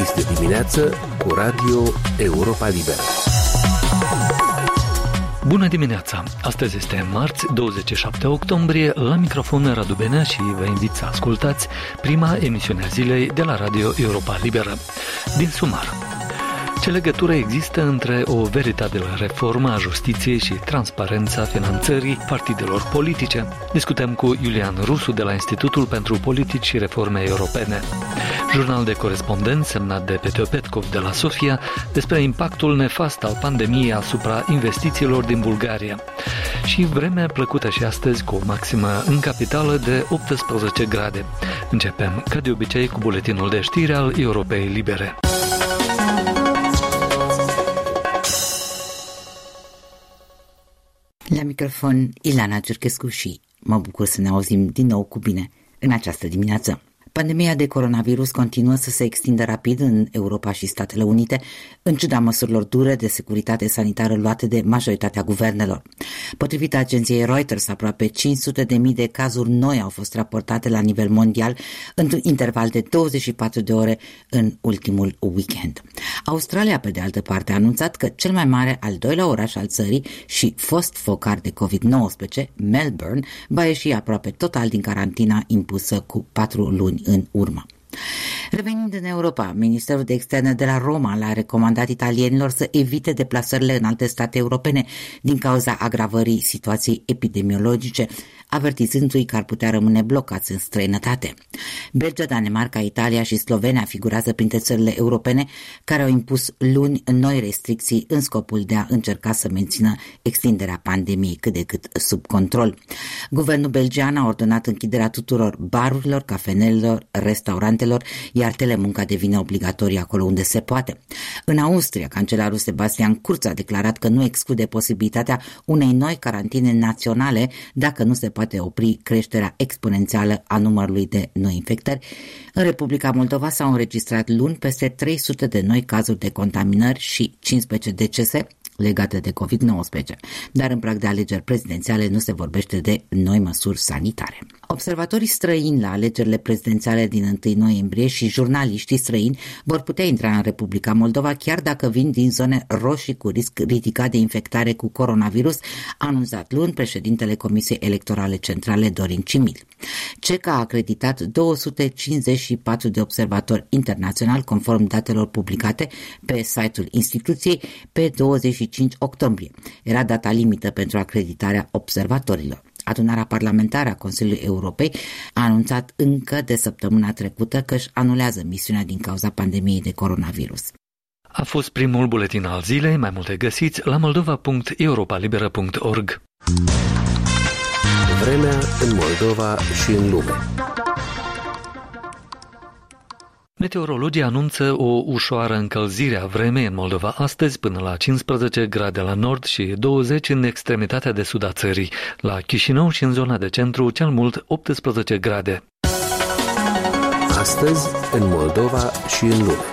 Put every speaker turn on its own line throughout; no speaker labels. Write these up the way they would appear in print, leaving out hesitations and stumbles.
Dis de dimineață cu Radio Europa Liberă.
Bună dimineața! Astăzi este marți, 27 octombrie, la microfon Radu Benea și vă invit să ascultați prima emisiune a zilei de la Radio Europa Liberă. Din sumar. Ce legătură există între o veritabilă reformă a justiției și transparența finanțării partidelor politice? Discutăm cu Iulian Rusu de la Institutul pentru Politici și Reforme Europene. Jurnal de corespondenți semnat de Peteo Petkov de la Sofia despre impactul nefast al pandemiei asupra investițiilor din Bulgaria. Și vreme plăcută și astăzi cu o maximă în capitală de 18 grade. Începem, ca de obicei, cu buletinul de știri al Europei Libere.
La microfon, Ilana Giurchescu și mă bucur să ne auzim din nou cu bine în această dimineață. Pandemia de coronavirus continuă să se extindă rapid în Europa și Statele Unite, în ciuda măsurilor dure de securitate sanitară luate de majoritatea guvernelor. Potrivit agenției Reuters, aproape 500.000 de cazuri noi au fost raportate la nivel mondial într-un interval de 24 de ore în ultimul weekend. Australia, pe de altă parte, a anunțat că cel mai mare al doilea oraș al țării și fost focar de COVID-19, Melbourne, va ieși aproape total din carantina impusă cu 4 luni în urmă. Revenind în Europa, Ministerul de Externe de la Roma l-a recomandat italienilor să evite deplasările în alte state europene din cauza agravării situației epidemiologice, avertizându-i că ar putea rămâne blocați în străinătate. Belgia, Danemarca, Italia și Slovenia figurează printre țările europene care au impus luni noi restricții în scopul de a încerca să mențină extinderea pandemiei cât de cât sub control. Guvernul belgian a ordonat închiderea tuturor barurilor, cafenelelor, restaurantelor, iar telemunca devine obligatorie acolo unde se poate. În Austria, cancelarul Sebastian Kurz a declarat că nu exclude posibilitatea unei noi carantine naționale dacă nu se poate opri creșterea exponențială a numărului de noi infectări. În Republica Moldova s-au înregistrat luni peste 300 de noi cazuri de contaminări și 15 decese legate de COVID-19, dar în prag de alegeri prezidențiale nu se vorbește de noi măsuri sanitare. Observatorii străini la alegerile prezidențiale din 1 noiembrie și jurnaliștii străini vor putea intra în Republica Moldova chiar dacă vin din zone roșii cu risc ridicat de infectare cu coronavirus, a anunțat luni președintele Comisiei Electorale Centrale Dorin Cimil. CECA a acreditat 254 de observatori internaționali conform datelor publicate pe site-ul instituției pe 25 octombrie. Era data limită pentru acreditarea observatorilor. Adunarea parlamentară a Consiliului Europei a anunțat încă de săptămâna trecută că își anulează misiunea din cauza pandemiei de coronavirus.
A fost primul buletin al zilei, mai multe găsiți la moldova.europalibera.org.
Vremea în Moldova și în lume.
Meteorologii anunță o ușoară încălzire a vremei în Moldova astăzi până la 15 grade la nord și 20 în extremitatea de sud a țării. La Chișinău și în zona de centru cel mult 18 grade.
Astăzi în Moldova și în lume.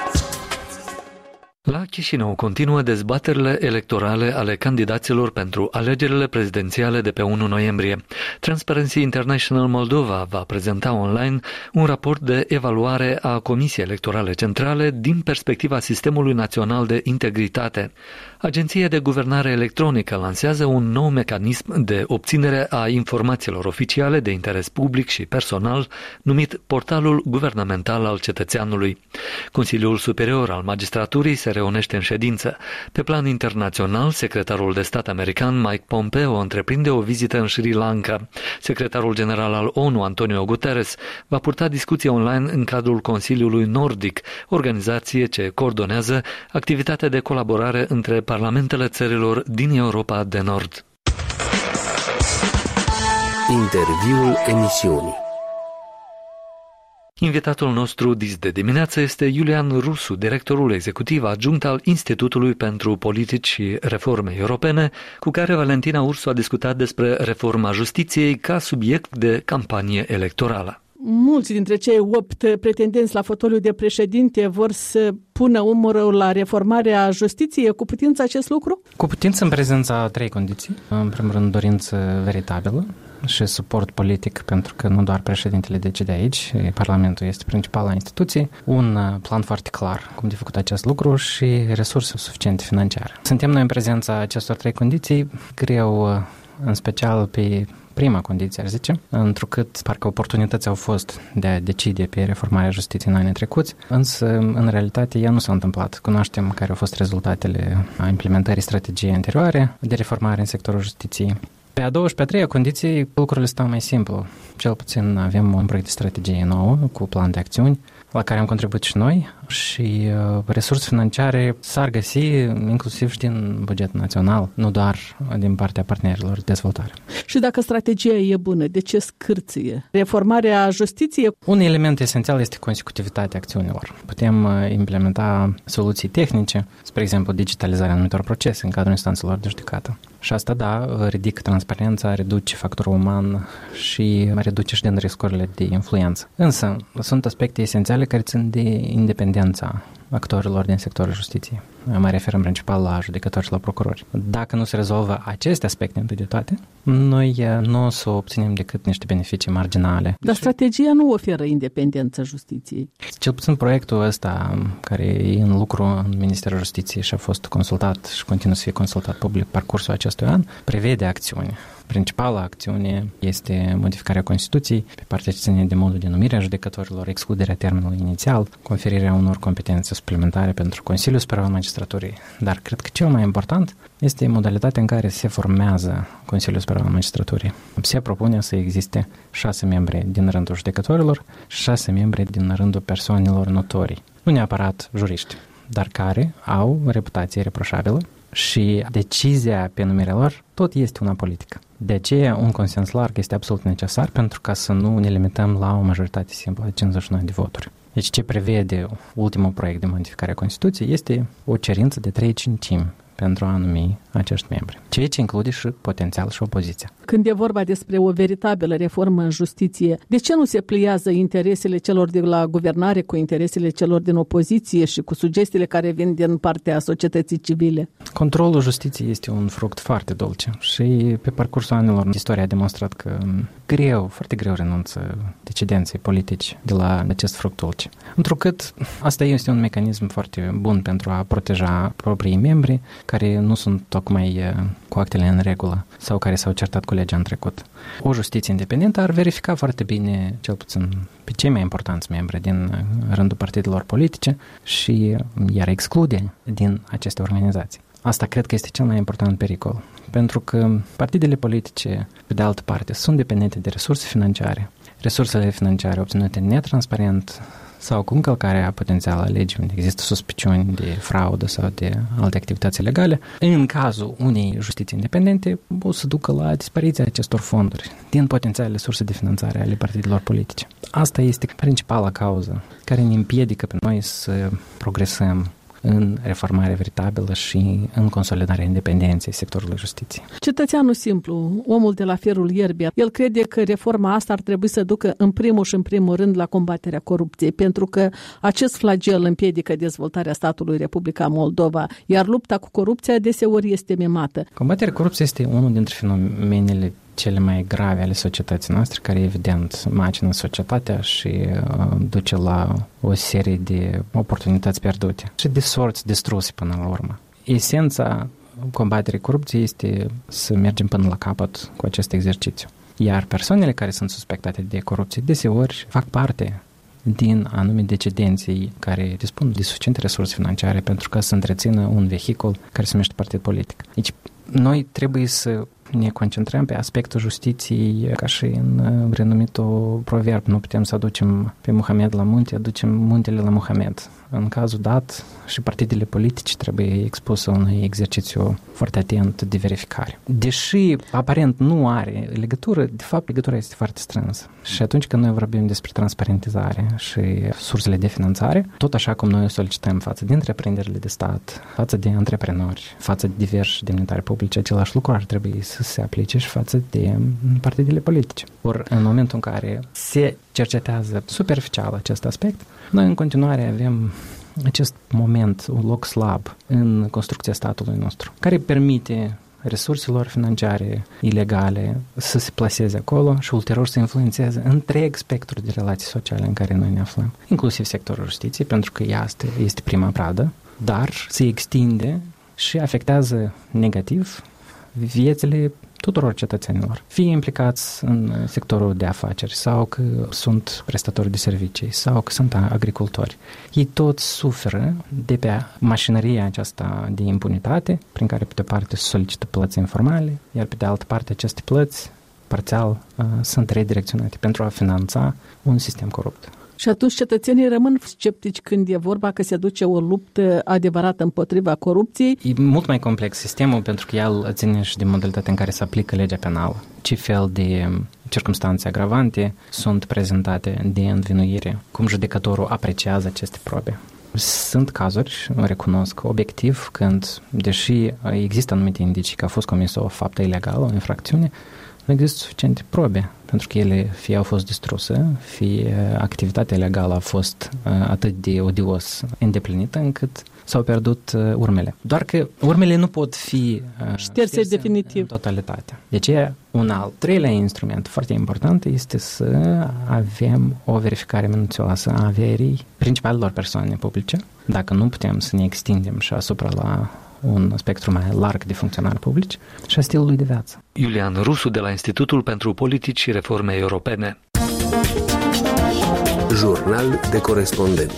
La Chișinău continuă dezbaterile electorale ale candidaților pentru alegerile prezidențiale de pe 1 noiembrie. Transparency International Moldova va prezenta online un raport de evaluare a Comisiei Electorale Centrale din perspectiva Sistemului Național de Integritate. Agenția de Guvernare Electronică lansează un nou mecanism de obținere a informațiilor oficiale de interes public și personal, numit Portalul Guvernamental al Cetățeanului. Consiliul Superior al Magistraturii se reunește în ședință. Pe plan internațional, secretarul de stat american Mike Pompeo întreprinde o vizită în Sri Lanka. Secretarul general al ONU, Antonio Guterres, va purta discuții online în cadrul Consiliului Nordic, organizație ce coordonează activitatea de colaborare între parlamentele țărilor din Europa de Nord.
Interviul emisiunii.
Invitatul nostru dis de dimineață este Iulian Rusu, directorul executiv adjunct al Institutului pentru Politici și Reforme Europene, cu care Valentina Ursu a discutat despre reforma justiției ca subiect de campanie electorală.
Mulți dintre cei 8 pretendenți la fotoliul de președinte vor să pună umărul la reformarea justiției. E cu putință acest lucru?
Cu putință în prezența a 3 condiții. În primul rând, dorință veritabilă și suport politic, pentru că nu doar președintele decide aici, Parlamentul este principala instituție, un plan foarte clar cum de făcut acest lucru și resurse suficiente financiare. Suntem noi în prezența acestor 3 condiții, greu în special pe prima condiție, ar zice, întrucât parcă oportunități au fost de a decide pe reformarea justiției în anii trecuți, însă, în realitate, ea nu s-a întâmplat. Cunoaștem care au fost rezultatele a implementării strategiei anterioare de reformare în sectorul justiției. Pe a doua și pe a treia condiție, lucrurile stau mai simplu. Cel puțin avem un proiect de strategie nou, cu plan de acțiuni, la care am contribuit și noi și resurse financiare s-ar găsi inclusiv și din bugetul național, nu doar din partea partenerilor de dezvoltare.
Și dacă strategia e bună, de ce scârție? Reformarea justiției?
Un element esențial este consecutivitatea acțiunilor. Putem implementa soluții tehnice, spre exemplu digitalizarea anumitor procese în cadrul instanțelor de judecată. Și asta, da, ridică transparența, reduce factorul uman și reduce și din riscurile de influență. Însă, sunt aspecte esențiale care țin de independența actorilor din sectorul justiției. Mă refer în principal la judecători și la procurori. Dacă nu se rezolvă aceste aspecte întâi de toate, noi nu o să obținem decât niște beneficii marginale.
Dar strategia nu oferă independență justiției.
Cel puțin proiectul ăsta, care e în lucru în Ministerul Justiției și a fost consultat și continuă să fie consultat public parcursul acestui an, prevede acțiuni. Principala acțiune este modificarea Constituției pe partea ce ține de modul de numire a judecătorilor, excluderea termenului inițial, conferirea unor competențe suplimentare pentru Consiliul Superior al Magistraturii. Dar cred că cel mai important este modalitatea în care se formează Consiliul Superior al Magistraturii. Se propune să existe 6 membri din rândul judecătorilor și 6 membri din rândul persoanelor notorii. Nu neapărat juriști, dar care au reputație reproșabilă și decizia pe numirea lor tot este una politică. De aceea, un consens larg este absolut necesar pentru ca să nu ne limităm la o majoritate simplă de 51 de voturi. Deci ce prevede ultimul proiect de modificare a Constituției este o cerință de 3/5 pentru a numi acești membri, ceea ce include și potențial și opoziția.
Când e vorba despre o veritabilă reformă în justiție, de ce nu se pliază interesele celor de la guvernare cu interesele celor din opoziție și cu sugestiile care vin din partea societății civile?
Controlul justiției este un fruct foarte dulce și pe parcursul anilor istoria a demonstrat că foarte greu renunță decidenții politici de la acest fruct dulce. Întrucât asta este un mecanism foarte bun pentru a proteja proprii membri care nu sunt tocmai cu actele în regulă sau care s-au certat cu legea în trecut. O justiție independentă ar verifica foarte bine, cel puțin pe cei mai importanți membri din rândul partidelor politice și iar exclude din aceste organizații. Asta cred că este cel mai important pericol, pentru că partidele politice, pe de altă parte, sunt dependente de resurse financiare. Resursele financiare obținute netransparent sau cu încălcarea potențială a legii unde există suspiciuni de fraudă sau de alte activități ilegale, în cazul unei justiții independente, o să ducă la dispariția acestor fonduri din potențialele surse de finanțare ale partidelor politice. Asta este principala cauză care ne împiedică pe noi să progresăm în reformare veritabilă și în consolidarea independenței sectorului justiției.
Cetățeanul simplu, omul de la ferul ierbii, el crede că reforma asta ar trebui să ducă în primul rând la combaterea corupției, pentru că acest flagel împiedică dezvoltarea statului Republica Moldova, iar lupta cu corupția deseori este mimată.
Combaterea corupției este unul dintre fenomenele cele mai grave ale societății noastre, care evident macină societatea și duce la o serie de oportunități pierdute și de sorți distruse până la urmă. Esența combaterii corupției este să mergem până la capăt cu acest exercițiu. Iar persoanele care sunt suspectate de corupție deseori fac parte din anumite decidenții care dispun de suficiente resurse financiare pentru ca să întrețină un vehicul care se numește partid politic. Deci, noi trebuie să ne concentrăm pe aspectul justiției, ca și în renumitul proverb, nu putem să aducem pe Muhamed la munte, aducem muntele la Muhamed. În cazul dat, și partidele politice trebuie expuse unui exercițiu foarte atent de verificare. Deși aparent nu are legătură, de fapt legătura este foarte strânsă. Și atunci când noi vorbim despre transparentizare și sursele de finanțare, tot așa cum noi solicităm față de întreprinderile de stat, față de antreprenori, față de diversi demnitari publici, același lucru ar trebui să se aplice și față de partidele politice. Ori în momentul în care se cercetează superficial acest aspect, noi în continuare avem acest moment, un loc slab în construcția statului nostru, care permite resurselor financiare ilegale să se plaseze acolo și ulterior să influențeze întreg spectru de relații sociale în care noi ne aflăm, inclusiv sectorul justiției, pentru că ea este prima pradă, dar se extinde și afectează negativ viețile tuturor cetățenilor, fie implicați în sectorul de afaceri sau că sunt prestatori de servicii sau că sunt agricultori. Ei toți suferă de pe mașinăria aceasta de impunitate, prin care pe de o parte se solicită plăți informale, iar pe de altă parte aceste plăți parțial sunt redirecționate pentru a finanța un sistem corupt.
Și atunci cetățenii rămân sceptici când e vorba că se duce o luptă adevărată împotriva corupției.
E mult mai complex sistemul pentru că el ține și de modalitatea în care se aplică legea penală. Ce fel de circumstanțe agravante sunt prezentate de învinuire, cum judecătorul apreciază aceste probe. Sunt cazuri, recunosc obiectiv, când, deși există anumite indicii că a fost comisă o faptă ilegală, o infracțiune, nu există suficiente probe, pentru că ele fie au fost distruse, fie activitatea legală a fost atât de odios îndeplinită încât s-au pierdut urmele. Doar că urmele nu pot fi
șterse definitiv
în totalitate. De aceea, un al treilea instrument foarte important este să avem o verificare minuțioasă a averii principalelor persoane publice. Dacă nu putem să ne extindem și asupra la un spectru mai larg de funcționari publici și a stilului de viață.
Iulian Rusu de la Institutul pentru Politici și Reforme Europene.
Jurnal de corespondent.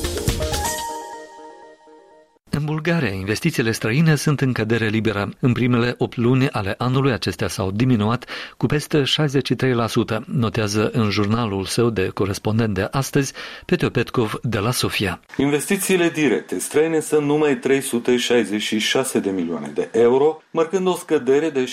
În Bulgaria, investițiile străine sunt în cădere liberă. În primele 8 luni ale anului acestea s-au diminuat cu peste 63%, notează în jurnalul său de corespondent de astăzi Petio Petkov de la Sofia.
Investițiile directe străine sunt numai 366 de milioane de euro, marcând o scădere de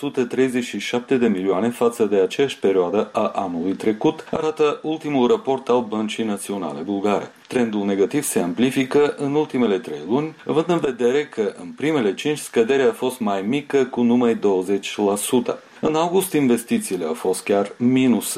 637 de milioane față de aceeași perioadă a anului trecut, arată ultimul raport al Băncii Naționale Bulgare. Trendul negativ se amplifică în ultimele 3 luni, având în vedere că în primele 5 scăderea a fost mai mică cu numai 20%. În august investițiile au fost chiar minus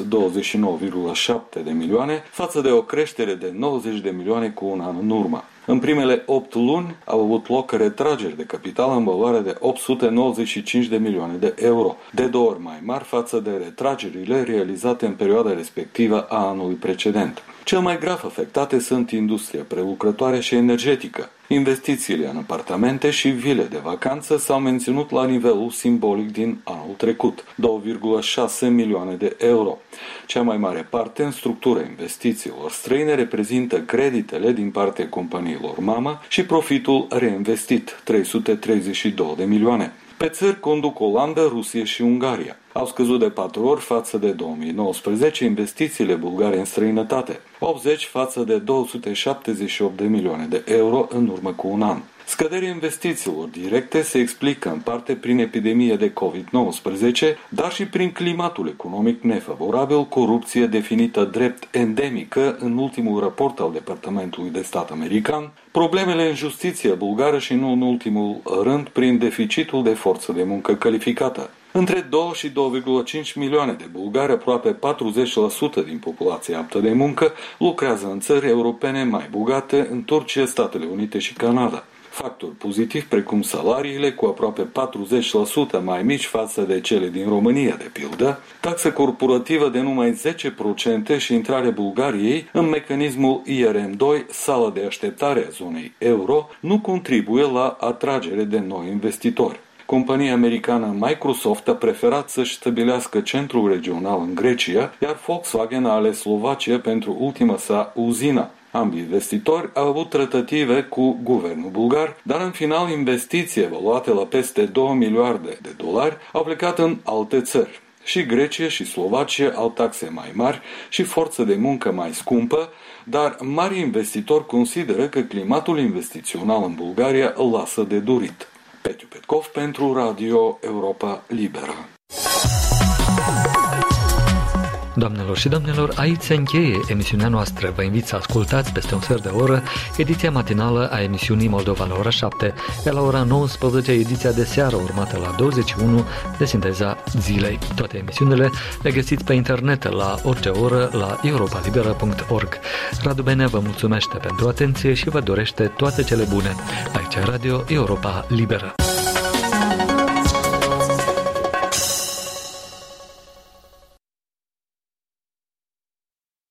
29,7 de milioane față de o creștere de 90 de milioane cu un an în urmă. În primele 8 luni au avut loc retrageri de capital în valoare de 895 de milioane de euro, de 2 ori mai mari față de retragerile realizate în perioada respectivă a anului precedent. Cel mai grav afectate sunt industria prelucrătoare și energetică. Investițiile în apartamente și vile de vacanță s-au menținut la nivelul simbolic din anul trecut, 2,6 milioane de euro. Cea mai mare parte în structura investițiilor străine reprezintă creditele din partea companiilor mamă și profitul reinvestit, 332 de milioane. Pe țări conduc Olanda, Rusia și Ungaria. Au scăzut de 4 ori față de 2019 investițiile bulgare în străinătate, 80 față de 278 de milioane de euro în urmă cu un an. Scăderea investițiilor directe se explică în parte prin epidemie de COVID-19, dar și prin climatul economic nefavorabil, corupție definită drept endemică în ultimul raport al Departamentului de Stat american, problemele în justiția bulgară și nu în ultimul rând prin deficitul de forță de muncă calificată. Între 2 și 2,5 milioane de bulgari, aproape 40% din populația aptă de muncă, lucrează în țări europene mai bogate, în Turcia, Statele Unite și Canada. Factori pozitivi precum salariile cu aproape 40% mai mici față de cele din România, de pildă, taxă corporativă de numai 10% și intrarea Bulgariei în mecanismul IRM2, sala de așteptare a zonei euro, nu contribuie la atragere de noi investitori. Compania americană Microsoft a preferat să-și stabilească centrul regional în Grecia, iar Volkswagen a ales Slovacia pentru ultima sa uzină. Ambii investitori au avut tratative cu guvernul bulgar, dar în final investiții evaluate la peste 2 miliarde de dolari au plecat în alte țări. Și Grecia și Slovacia au taxe mai mari și forță de muncă mai scumpă, dar mari investitori consideră că climatul investițional în Bulgaria îl lasă de dorit. Petio Petkov pentru Radio Europa Liberă.
Doamnelor și domnilor, aici se încheie emisiunea noastră. Vă invit să ascultați peste un sfert de oră ediția matinală a emisiunii Moldova la ora 7, iar la ora 19 ediția de seară urmată la 21 de Sinteza Zilei. Toate emisiunile le găsiți pe internet la orice oră la europalibera.org. Radu Bene vă mulțumește pentru atenție și vă dorește toate cele bune. Aici Radio Europa Liberă.